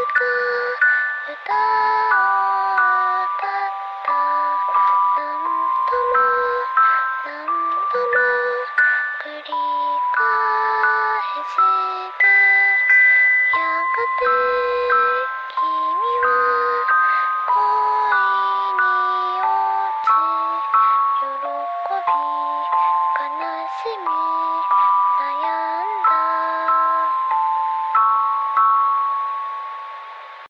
歌を歌った。何度も何度も繰り返して、やがて君は恋に落ち、喜び悲しみ